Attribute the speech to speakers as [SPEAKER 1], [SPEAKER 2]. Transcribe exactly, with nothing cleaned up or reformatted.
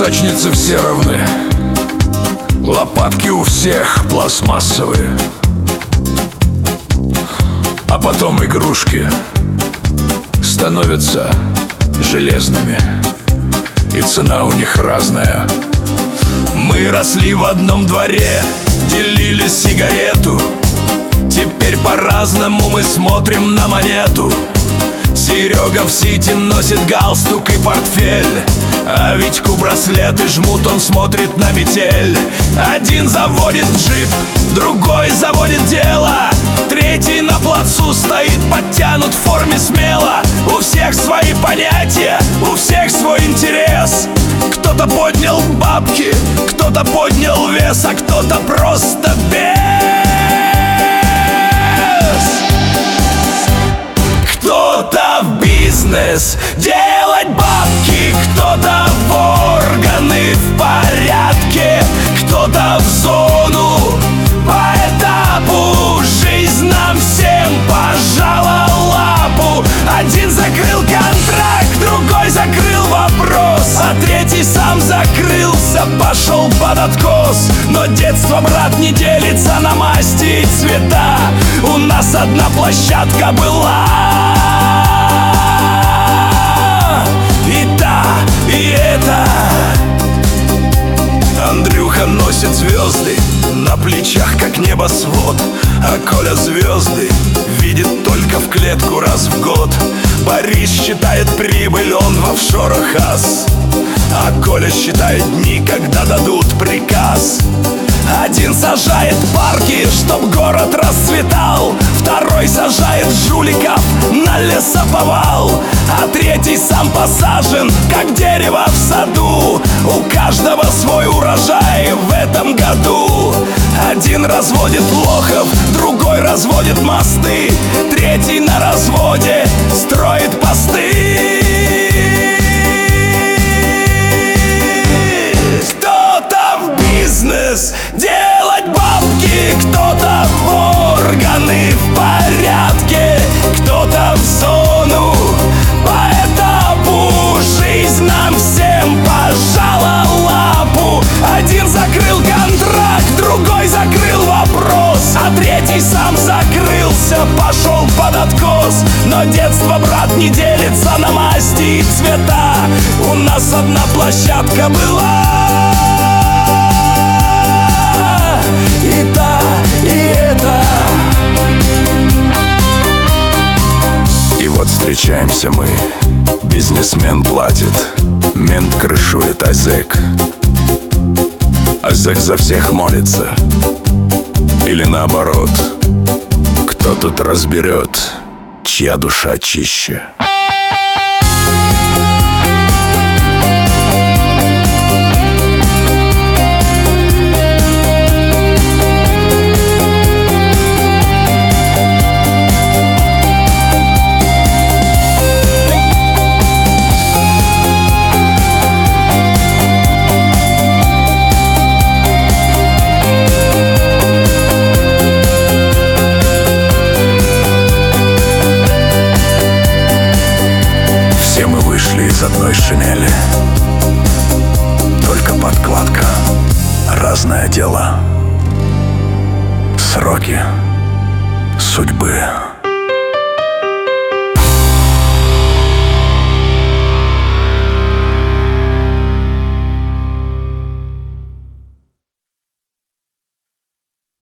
[SPEAKER 1] Песочницы все равны, лопатки у всех пластмассовые, а потом игрушки становятся железными, и цена у них разная. Мы росли в одном дворе, делили сигарету. Теперь по-разному мы смотрим на монету. Серега в Сити носит галстук и портфель, а Витьку браслеты жмут, он смотрит на метель. Один заводит джип, другой заводит дело, третий на плацу стоит подтянут в форме смело. У всех свои понятия, у всех свой интерес. Кто-то поднял бабки, кто-то поднял вес, а кто-то просто без. Кто-то в бизнес делать бабки, кто-то в органы в порядке, кто-то в зону по этапу. Жизнь нам всем пожала лапу. Один закрыл контракт, другой закрыл вопрос, а третий сам закрылся, пошел под откос. Но детство, брат, не делится на масти и цвета. У нас одна площадка была, и та, и эта. Андрюха носит звезды на плечах, как небосвод, а Коля звезды видит только в клетку раз в год. Борис считает прибыль, он в офшорах ас, а Коля считает дни, когда дадут приказ. Один сажает парки, чтоб город расцветал, второй сажает жуликов на лесоповал, а третий сам посажен, как дерево в саду. У каждого свой урожай в этом году. Один разводит лохов, другой разводит мосты, третий на разводе строит посты. Кто-то в бизнес делать бабки, кто-то в органы в порядке, кто-то в зону по этапу. Жизнь нам всем пожала лапу. Один закрыл контракт, другой закрыл вопрос, а третий сам закрылся, пошел под откос. Но детство, брат, не делится на масти и цвета. У нас одна площадка была, и та, и эта. И вот встречаемся мы, бизнесмен платит, мент крышует, а зэк А зэк за всех молится. Или наоборот, кто тут разберет, чья душа чище? Из одной шинели, только подкладка, разное дело, сроки.